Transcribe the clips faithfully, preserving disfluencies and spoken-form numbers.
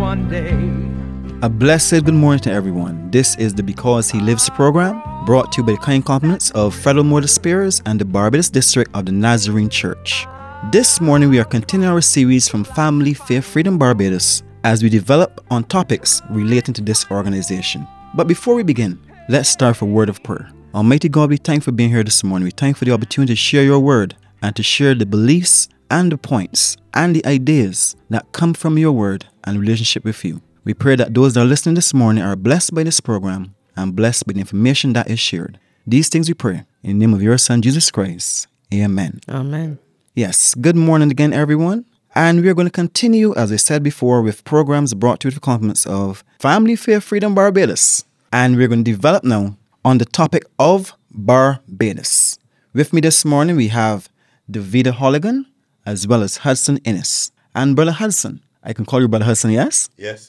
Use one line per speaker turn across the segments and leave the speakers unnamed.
one day.
A blessed good morning to everyone. This is the Because He Lives program, brought to you by the kind compliments of Federal Mortar Spears and the Barbados District of the Nazarene Church. This morning we are continuing our series from Family, Faith, Freedom Barbados as we develop on topics relating to this organization. But before we begin, let's start with a word of prayer. Almighty God, we thank you for being here this morning. We thank you for the opportunity to share your word and to share the beliefs and the points and the ideas that come from your word and relationship with you. We pray that those that are listening this morning are blessed by this program and blessed by the information that is shared. These things we pray in the name of your Son, Jesus Christ. Amen.
Amen.
Yes, good morning again, everyone. And we are going to continue, as I said before, with programs brought to you with the compliments of Family, Faith, Freedom Barbados. And we're going to develop now on the topic of Barbados. With me this morning, we have Davida Holligan, as well as Hudson Innes. And Brother Hudson, I can call you Brother Hudson, yes?
Yes.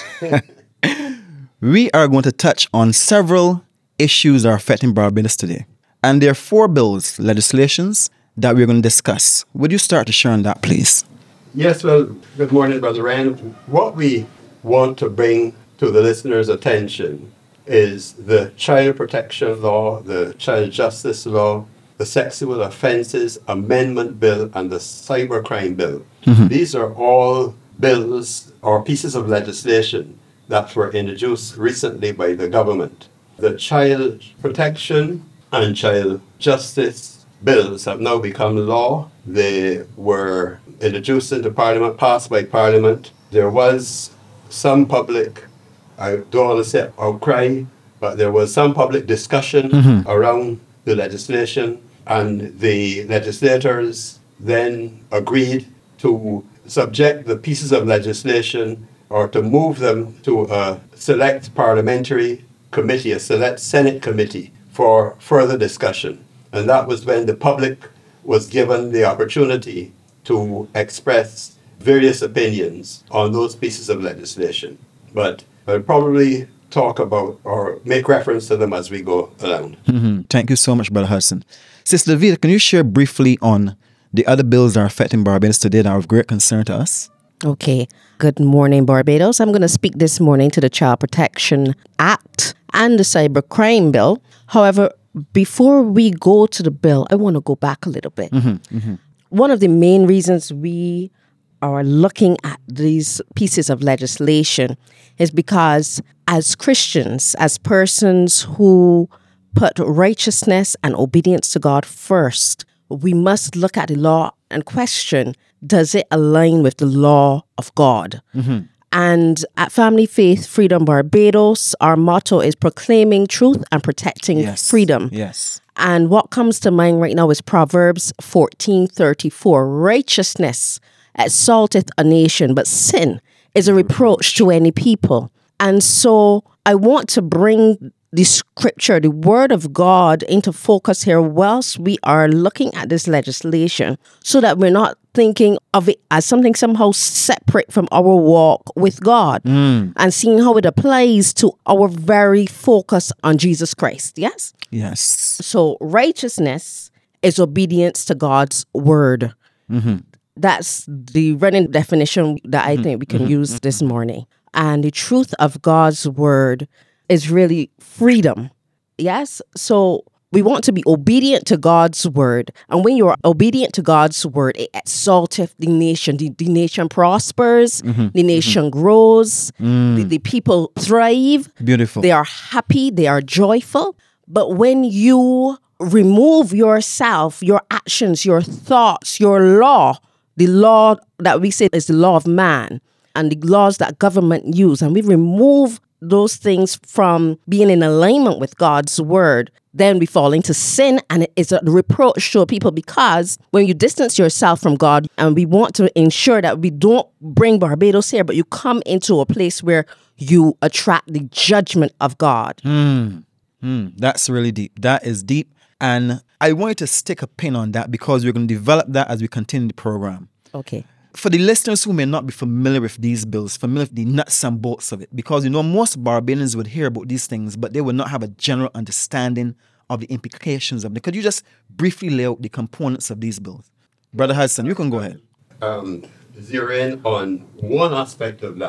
We are going to touch on several issues that are affecting Barbados today. And there are four bills, legislations, that we're going to discuss. Would you start to share on that, please?
Yes, well, good morning, Brother Ryan. What we want to bring to the listeners' attention is the Child Protection Law, the Child Justice Law, the Sexual Offences Amendment Bill, and the Cybercrime Bill. Mm-hmm. These are all bills or pieces of legislation that were introduced recently by the government. The Child Protection and Child Justice bills have now become law. They were introduced into Parliament, passed by Parliament. There was some public, I don't want to say outcry, but there was some public discussion mm-hmm. around the legislation, and the legislators then agreed to subject the pieces of legislation or to move them to a select parliamentary committee, a select Senate committee for further discussion. And that was when the public was given the opportunity to express various opinions on those pieces of legislation. But I'll probably talk about or make reference to them as we go along.
Mm-hmm. Thank you so much, Brother Hudson. Sister Davida, can you share briefly on the other bills that are affecting Barbados today that are of great concern to us?
Okay. Good morning, Barbados. I'm going to speak this morning to the Child Protection Act and the Cybercrime Bill. However, before we go to the bill, I want to go back a little bit. Mm-hmm, mm-hmm. One of the main reasons we are looking at these pieces of legislation is because as Christians, as persons who put righteousness and obedience to God first, we must look at the law and question, does it align with the law of God? Mm-hmm. And at Family, Faith, Freedom Barbados, our motto is proclaiming truth and protecting
yes.
freedom.
Yes.
And what comes to mind right now is Proverbs fourteen thirty-four. Righteousness exalteth a nation, but sin is a reproach to any people. And so I want to bring the scripture, the word of God, into focus here whilst we are looking at this legislation, so that we're not thinking of it as something somehow separate from our walk with God mm. and seeing how it applies to our very focus on Jesus Christ. Yes?
Yes.
So righteousness is obedience to God's word. Mm-hmm. That's the running definition that I think we can mm-hmm. use this morning. And the truth of God's word is really freedom. Yes? So we want to be obedient to God's word. And when you're obedient to God's word, it exalteth the nation. The, the nation prospers. Mm-hmm. The nation mm-hmm. grows. Mm. The, the people thrive.
Beautiful.
They are happy. They are joyful. But when you remove yourself, your actions, your thoughts, your law, the law that we say is the law of man, and the laws that government use, and we remove those things from being in alignment with God's word, then we fall into sin, and it is a reproach to people, because when you distance yourself from God, and we want to ensure that we don't bring Barbados here, but you come into a place where you attract the judgment of God.
Mm. Mm. That's really deep. That is deep. And I wanted to stick a pin on that because we're going to develop that as we continue the program.
Okay.
For the listeners who may not be familiar with these bills, familiar with the nuts and bolts of it, because, you know, most Barbadians would hear about these things, but they would not have a general understanding of the implications of them. Could you just briefly lay out the components of these bills? Brother Hudson, you can go ahead.
Um, zero in on one aspect of that.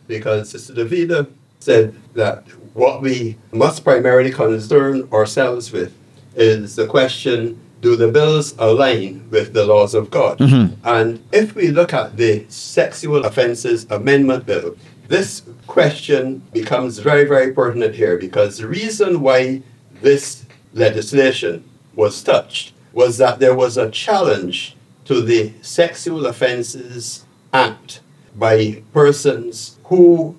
because Sister Davida said that what we must primarily concern ourselves with is the question, do the bills align with the laws of God? Mm-hmm. And if we look at the Sexual Offences Amendment Bill, this question becomes very, very pertinent here, because the reason why this legislation was touched was that there was a challenge to the Sexual Offences Act by persons who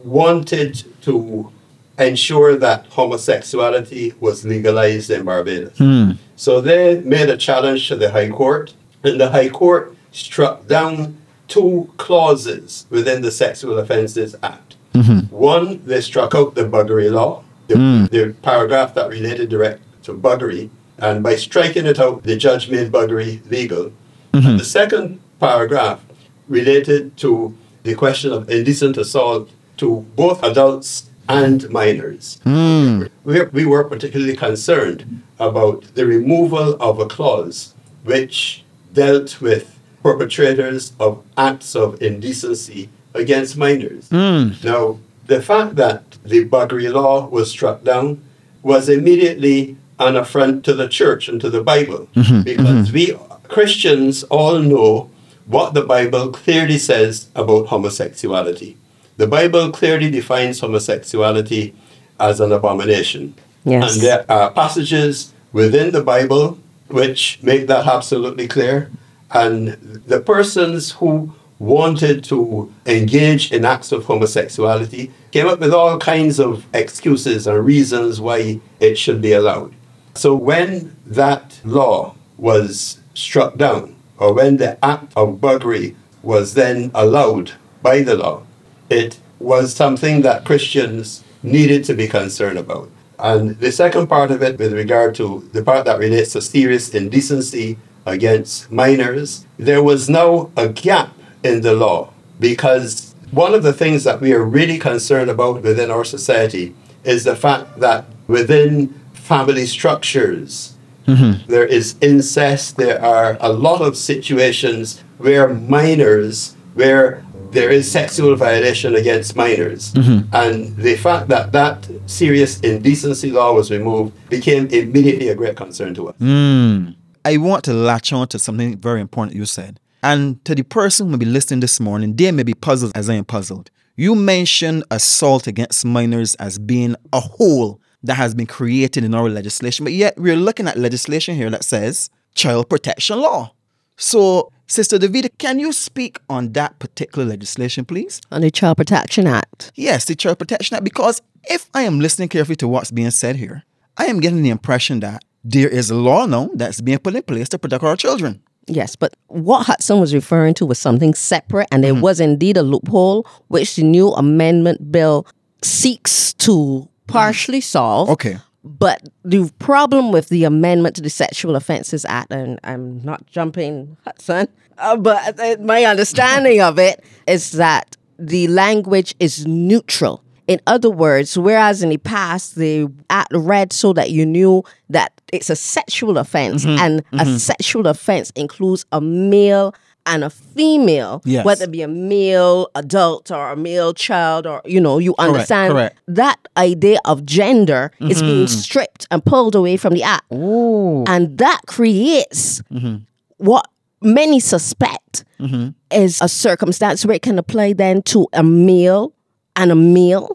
wanted to ensure that homosexuality was legalized in Barbados. Mm. So they made a challenge to the High Court, and the High Court struck down two clauses within the Sexual Offences Act. Mm-hmm. One, they struck out the buggery law, the, mm. the paragraph that related direct to buggery, and by striking it out, the judge made buggery legal. Mm-hmm. And the second paragraph related to the question of indecent assault to both adults and minors. Mm. We, we were particularly concerned about the removal of a clause which dealt with perpetrators of acts of indecency against minors. Mm. Now, the fact that the buggery law was struck down was immediately an affront to the church and to the Bible, mm-hmm. because mm-hmm. we Christians all know what the Bible clearly says about homosexuality. The Bible clearly defines homosexuality as an abomination.
Yes.
And there are passages within the Bible which make that absolutely clear. And the persons who wanted to engage in acts of homosexuality came up with all kinds of excuses and reasons why it should be allowed. So when that law was struck down, or when the act of buggery was then allowed by the law, it was something that Christians needed to be concerned about. And the second part of it, with regard to the part that relates to serious indecency against minors, there was now a gap in the law, because one of the things that we are really concerned about within our society is the fact that within family structures, mm-hmm. there is incest. There are a lot of situations where minors, where there is sexual violation against minors. Mm-hmm. And the fact that that serious indecency law was removed became immediately a great concern to us.
Mm. I want to latch on to something very important you said. And to the person who may be listening this morning, they may be puzzled as I am puzzled. You mentioned assault against minors as being a whole that has been created in our legislation, but yet we're looking at legislation here that says child protection law. So, Sister Davida, can you speak on that particular legislation, please?
On the Child Protection Act?
Yes, the Child Protection Act, because if I am listening carefully to what's being said here, I am getting the impression that there is a law now that's being put in place to protect our children.
Yes, but what Hudson was referring to was something separate, and there mm-hmm. was indeed a loophole which the new amendment bill seeks to partially solve.
Okay.
But the problem with the amendment to the Sexual Offences Act, and I'm not jumping Hudson, uh, but uh, my understanding of it is that the language is neutral. In other words, whereas in the past, the act read so that you knew that it's a sexual offense, mm-hmm. and mm-hmm. a sexual offense includes a male and a female,
yes.
whether it be a male adult or a male child, or, you know, you understand
correct, correct.
that idea of gender mm-hmm. is being stripped and pulled away from the act.
Ooh.
And that creates mm-hmm. what many suspect mm-hmm. is a circumstance where it can apply then to a male and a male,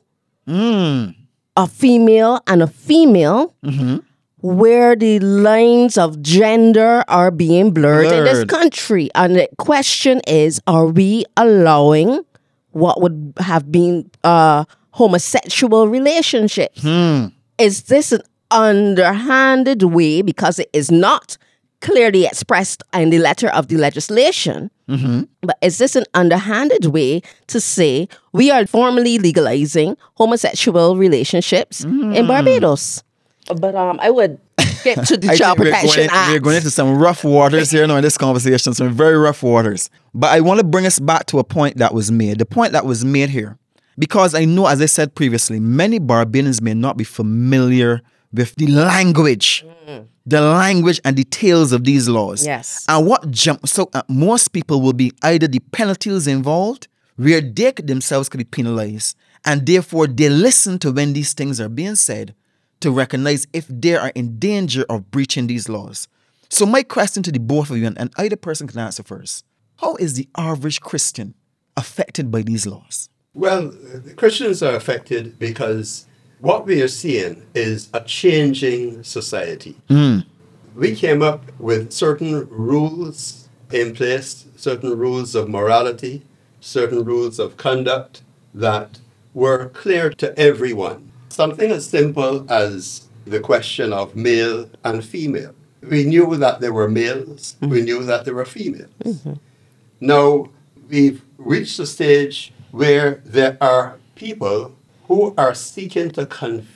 mm. a female and a female, mm-hmm. where the lines of gender are being blurred, blurred in this country. And the question is, are we allowing what would have been uh, homosexual relationships? Hmm. Is this an underhanded way, because it is not clearly expressed in the letter of the legislation, mm-hmm. but is this an underhanded way to say we are formally legalizing homosexual relationships mm. in Barbados? But um, I would skip to the Child Protection
we're going,
Act.
We're going into some rough waters here now in this conversation, some very rough waters. But I want to bring us back to a point that was made, the point that was made here. Because I know, as I said previously, many Barbadians may not be familiar with the language, mm. the language and details of these laws.
Yes.
And what jumps out at most people will be either the penalties involved where they could themselves could be penalized, and therefore they listen to when these things are being said to recognize if they are in danger of breaching these laws. So my question to the both of you, and, and either person can answer first, how is the average Christian affected by these laws?
Well, the Christians are affected because what we are seeing is a changing society.
Mm.
We came up with certain rules in place, certain rules of morality, certain rules of conduct that were clear to everyone. Something as simple as the question of male and female. We knew that there were males, mm-hmm. we knew that there were females. Mm-hmm. Now, we've reached a stage where there are people who are seeking to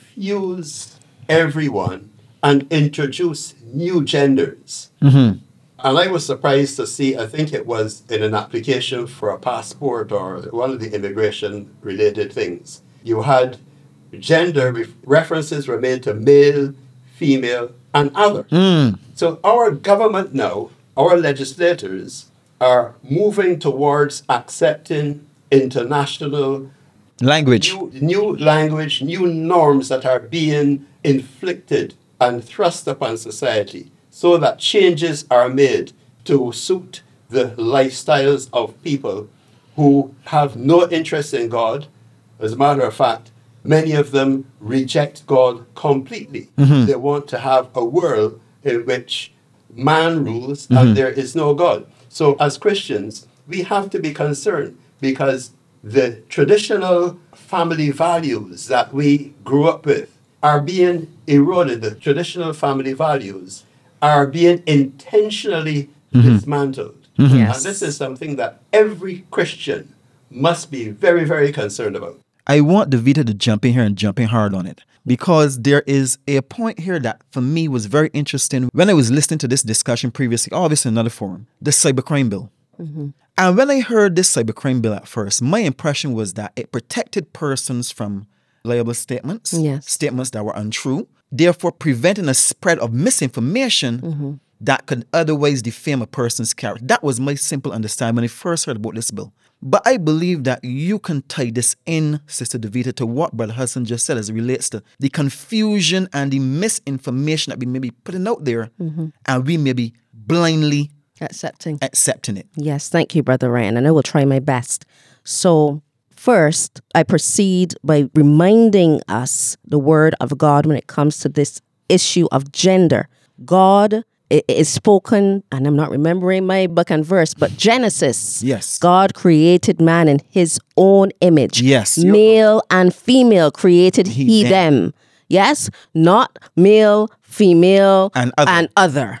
confuse everyone and introduce new genders.
Mm-hmm.
And I was surprised to see, I think it was in an application for a passport or one of the immigration-related things, you had gender references were made to male, female, and other.
Mm.
So our government now, our legislators, are moving towards accepting international
language,
new, new language, new norms that are being inflicted and thrust upon society, so that changes are made to suit the lifestyles of people who have no interest in God. As a matter of fact, many of them reject God completely. Mm-hmm. They want to have a world in which man rules mm-hmm. and there is no God. So as Christians, we have to be concerned because the traditional family values that we grew up with are being eroded. The traditional family values are being intentionally mm-hmm. dismantled.
Mm-hmm.
Yes.
And this is something that every Christian must be very, very concerned about.
I want Davita to jump in here and jump in hard on it, because there is a point here that for me was very interesting when I was listening to this discussion previously, obviously in another forum, the cybercrime bill.
Mm-hmm.
And when I heard this cybercrime bill at first, my impression was that it protected persons from liable statements,
yes.
statements that were untrue, therefore preventing a spread of misinformation mm-hmm. that could otherwise defame a person's character. That was my simple understanding when I first heard about this bill. But I believe that you can tie this in, Sister Davita, to what Brother Hudson just said as it relates to the confusion and the misinformation that we may be putting out there, mm-hmm. and we may be blindly
accepting
accepting it.
Yes, thank you, Brother Ryan, and I will try my best. So first, I proceed by reminding us the word of God when it comes to this issue of gender. God is spoken, and I'm not remembering my book and verse, but Genesis.
Yes.
God created man in his own image.
Yes.
Male and female created he, he them. them. Yes? Not male, female,
and other.
And other.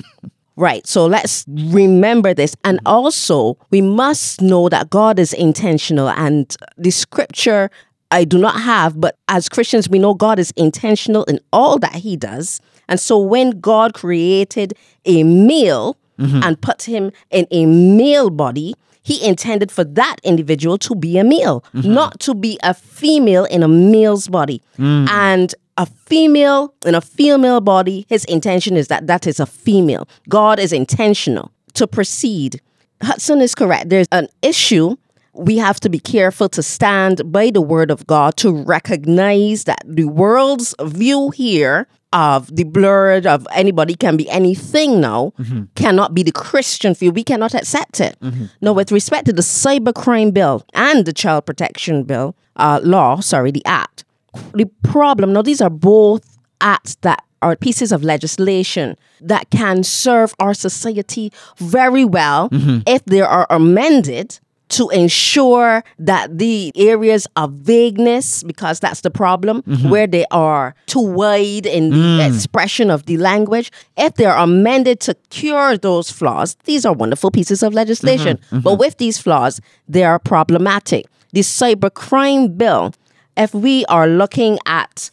Right. So let's remember this. And also, we must know that God is intentional. And the scripture I do not have, but as Christians, we know God is intentional in all that he does. And so when God created a male mm-hmm. and put him in a male body, he intended for that individual to be a male, mm-hmm. not to be a female in a male's body. Mm. And a female in a female body, his intention is that that is a female. God is intentional. To proceed, Hudson is correct. There's an issue. We have to be careful to stand by the word of God, to recognize that the world's view here of the blurred of anybody can be anything now mm-hmm. cannot be the Christian view. We cannot accept it. Mm-hmm. Now, with respect to the cybercrime bill and the child protection bill, uh, law, sorry, the act, the problem, now these are both acts that are pieces of legislation that can serve our society very well mm-hmm. if they are amended to ensure that the areas of vagueness, because that's the problem, mm-hmm. where they are too wide in the mm. expression of the language, if they're amended to cure those flaws, these are wonderful pieces of legislation. Mm-hmm. Mm-hmm. But with these flaws, they are problematic. The cybercrime bill, if we are looking at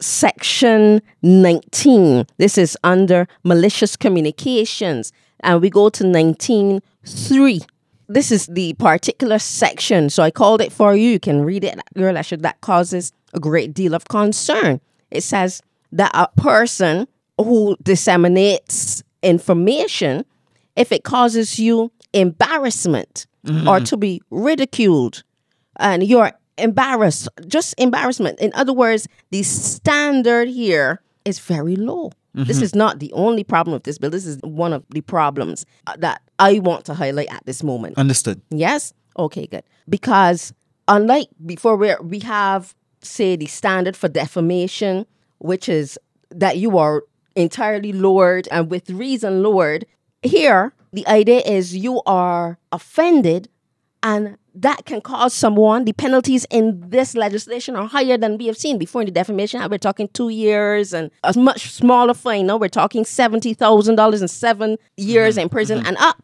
section nineteen, this is under malicious communications, and we go to nineteen three. This is the particular section, so I called it for you. You can read it at your leisure. That causes a great deal of concern. It says that a person who disseminates information if it causes you embarrassment
Mm-hmm.
or to be ridiculed and you're embarrassed, just embarrassment. In other words, the standard here is very low.
Mm-hmm.
This is not the only problem with this bill. This is one of the problems uh, that I want to highlight at this moment.
Understood.
Yes? Okay, good. Because unlike before where we have, say, the standard for defamation, which is that you are entirely lowered and with reason lowered, here the idea is you are offended and that can cause someone, the penalties in this legislation are higher than we have seen before in the defamation. We're talking two years and a much smaller fine. Now we're talking seventy thousand dollars and seven years
Mm-hmm.
in prison and up.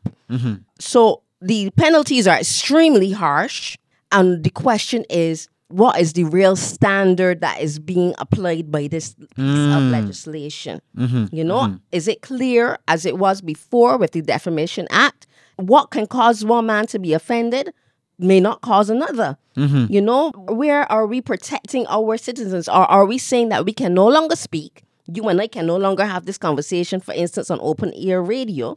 So the penalties are extremely harsh. And the question is, what is the real standard that is being applied by this piece
Mm.
of legislation? You know, is it clear as it was before with the Defamation Act? What can cause one man to be offended may not cause another. You know, where are we protecting our citizens? Or are we saying that we can no longer speak? You and I can no longer have this conversation, for instance, on open air radio,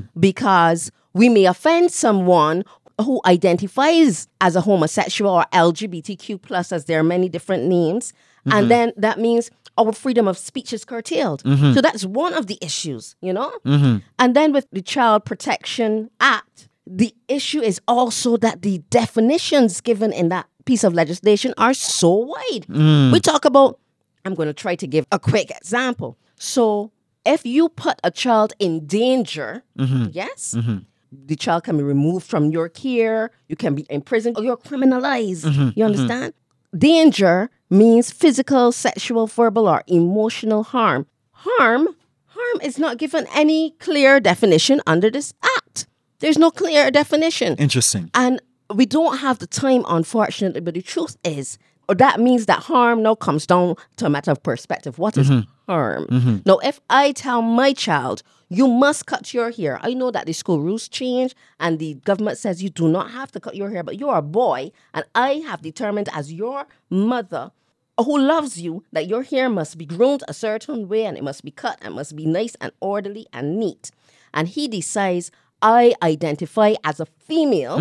because we may offend someone who identifies as a homosexual or L G B T Q plus, as there are many different names. And then that means our freedom of speech is curtailed. So that's one of the issues, you know? And then with the Child Protection Act, the issue is also that the definitions given in that piece of legislation are so wide. We talk about, I'm going to try to give a quick example. So if you put a child in danger, yes, the child can be removed from your care, you can be imprisoned, or you're criminalized. You understand? Danger means physical, sexual, verbal, or emotional harm. Harm, harm is not given any clear definition under this act. There's no clear definition.
Interesting.
And we don't have the time, unfortunately, but the truth is, or that means that harm now comes down to a matter of perspective. What is harm? Now, if I tell my child, you must cut your hair, I know that the school rules change and the government says you do not have to cut your hair, but you're a boy, and I have determined as your mother who loves you that your hair must be groomed a certain way and it must be cut and must be nice and orderly and neat. And he decides, I identify as a female.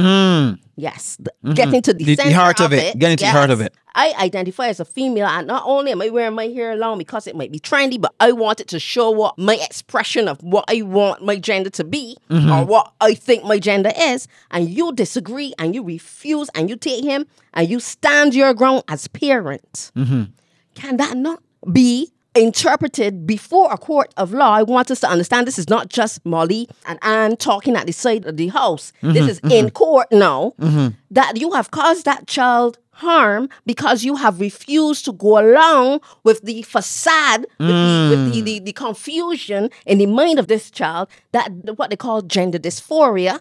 Yes, the, getting to the,
The- the
center
heart of
of
it,
it.
getting to the heart of it.
I identify as a female, and not only am I wearing my hair long because it might be trendy, but I want it to show what my expression of what I want my gender to be, or what I think my gender is. And you disagree, and you refuse, and you take him, and you stand your ground as parent. Can that not be interpreted before a court of law? I want us to understand this is not just Molly and Anne talking at the side of the house. This is in court now, that you have caused that child harm because you have refused to go along with the facade, with, the, with the, the, the confusion in the mind of this child, that what they call gender dysphoria,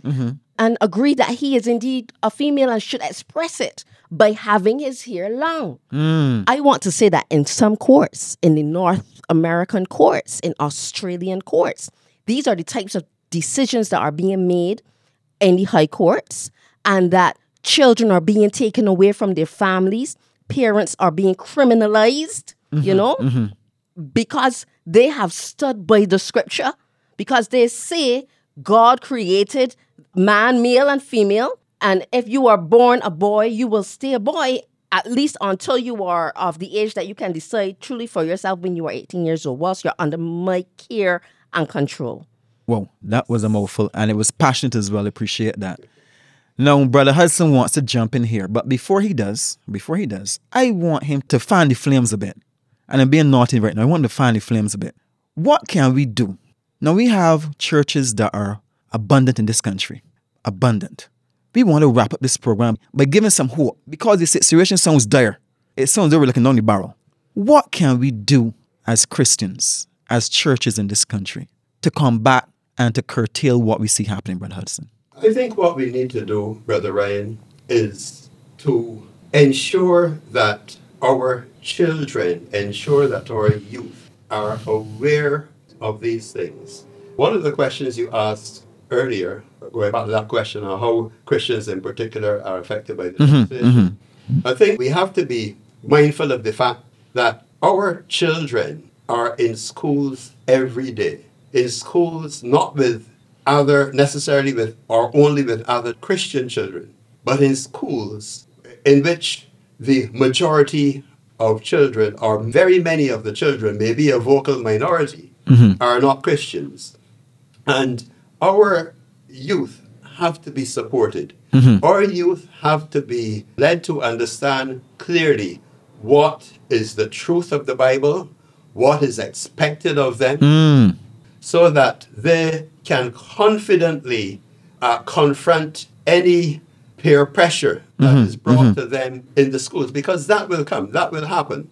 and agree that he is indeed a female and should express it by having his hair long. I want to say that in some courts, in the North American courts, in Australian courts, these are the types of decisions that are being made in the high courts, and that children are being taken away from their families, parents are being criminalized, you know, because they have stood by the scripture, because they say God created man, male and female, and if you are born a boy, you will stay a boy, at least until you are of the age that you can decide truly for yourself when you are eighteen years old, whilst you're under my care and control.
Whoa, that was a mouthful, and it was passionate as well. Appreciate that. Now, Brother Hudson wants to jump in here, but before he does, before he does, I want him to fan the flames a bit. And I'm being naughty right now. I want him to fan the flames a bit. What can we do? Now, we have churches that are abundant in this country. Abundant. We want to wrap up this program by giving some hope, because the situation sounds dire. It sounds like we're looking down the barrel. What can we do as Christians, as churches in this country, to combat and to curtail what we see happening, Brother Hudson?
I think what we need to do, Brother Ryan, is to ensure that our children, ensure that our youth are aware of these things. One of the questions you asked earlier, going back to that question on how Christians in particular are affected by the legislation, I think we have to be mindful of the fact that our children are in schools every day. In schools not with other, necessarily with, or only with other Christian children, but in schools in which the majority of children, or very many of the children, maybe a vocal minority, mm-hmm. are not Christians. And our youth have to be supported. Mm-hmm. Our youth have to be led to understand clearly what is the truth of the Bible, what is expected of them, mm. so that they can confidently uh, confront any peer pressure that mm-hmm. is brought mm-hmm. to them in the schools, because that will come, that will happen.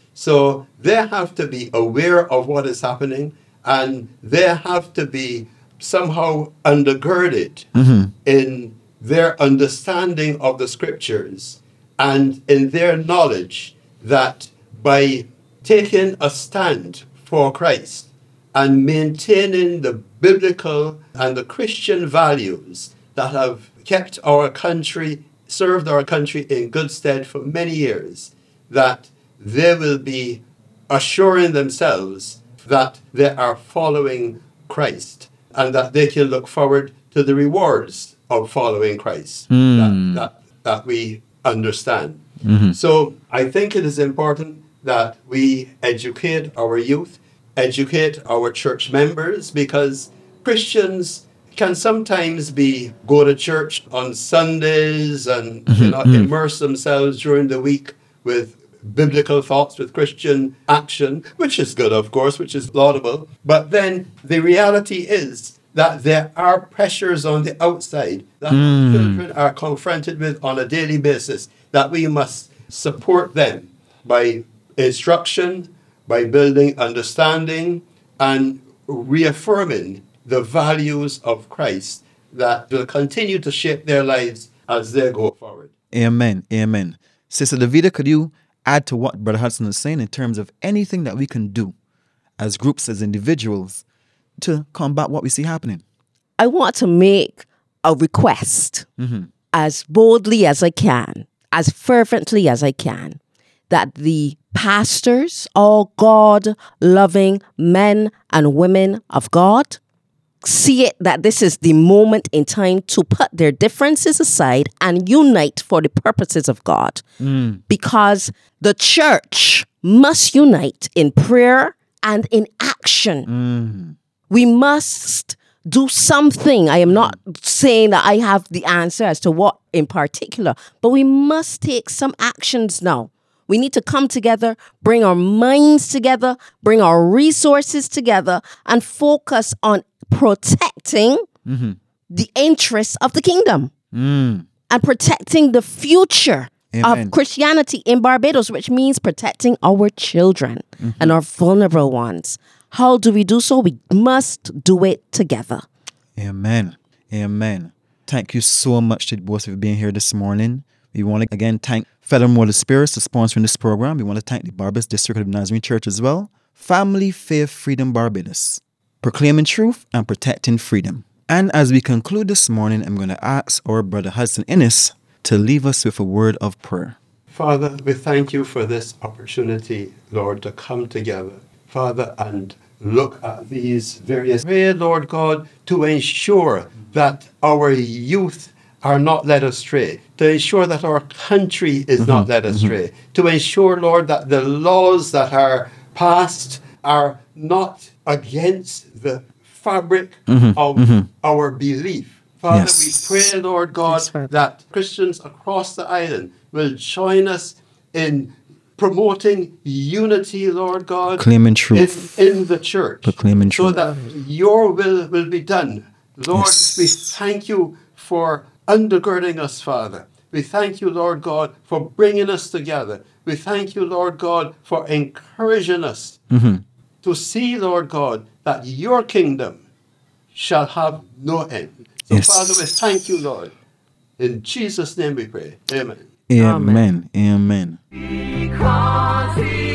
So they have to be aware of what is happening, and they have to be somehow undergirded mm-hmm. in their understanding of the scriptures and in their knowledge that by taking a stand for Christ and maintaining the biblical and the Christian values that have kept our country, served our country in good stead for many years, that they will be assuring themselves that they are following Christ and that they can look forward to the rewards of following Christ mm. that, that, that we understand. Mm-hmm. So I think it is important that we educate our youth, educate our church members, because Christians can sometimes be go to church on Sundays and mm-hmm. you know, immerse themselves during the week with biblical thoughts, with Christian action, which is good, of course, which is laudable. But then the reality is that there are pressures on the outside that mm. children are confronted with on a daily basis, that we must support them by instruction, by building understanding, and reaffirming the values of Christ that will continue to shape their lives as they go forward.
Amen. Amen. Sister Davida, could you add to what Brother Hudson is saying in terms of anything that we can do as groups, as individuals, to combat what we see happening?
I want to make a request mm-hmm. as boldly as I can, as fervently as I can, that the pastors, all God-loving men and women of God, see it that this is the moment in time to put their differences aside and unite for the purposes of God. Mm. Because the church must unite in prayer and in action. Mm. We must do something. I am not saying that I have the answer as to what in particular, but we must take some actions now. We need to come together, bring our minds together, bring our resources together, and focus on protecting mm-hmm. the interests of the kingdom mm. and protecting the future Amen. Of Christianity in Barbados, which means protecting our children mm-hmm. and our vulnerable ones. How do we do so? We must do it together.
Amen. Amen. Thank you so much to both of you being here this morning. We want to again thank Federal Mortal Spirits for sponsoring this program. We want to thank the Barbados District of the Nazarene Church as well. Family, Faith, Freedom, Barbados. Proclaiming truth and protecting freedom. And as we conclude this morning, I'm going to ask our Brother Hudson Innes to leave us with a word of prayer.
Father, we thank you for this opportunity, Lord, to come together, Father, and look at these various ways, Lord God, to ensure that our youth are not led astray, to ensure that our country is mm-hmm. not led astray, mm-hmm. to ensure, Lord, that the laws that are passed are not against the fabric mm-hmm. of mm-hmm. our belief. Father, yes. we pray, Lord God, yes, that Christians across the island will join us in promoting unity, Lord God,
proclaiming truth
in, in the church,
proclaiming
so
truth.
that your will will be done. Lord, yes. we thank you for undergirding us, Father. We thank you, Lord God, for bringing us together. We thank you, Lord God, for encouraging us mm-hmm. to see, Lord God, that your kingdom shall have no end. So, yes. Father, we thank you, Lord. In Jesus' name we pray. Amen.
Amen. Amen. Amen.